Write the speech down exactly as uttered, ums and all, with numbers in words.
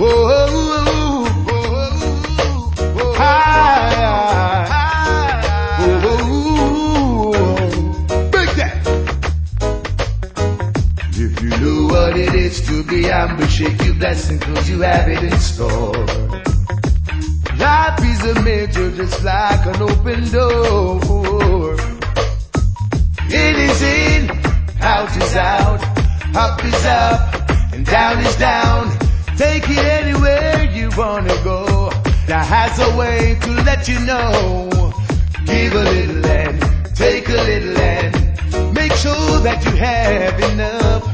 Whoa, whoa, whoa, high, high, whoa, break that. If you know what it is to be ambushed, shake your blessing, cause you have it in store. Life is a major, just like an open door. In is in, out is out, up is up, and down is down. Take it anywhere you wanna go. That has a way to let you know. Give a little and take a little and make sure that you have enough.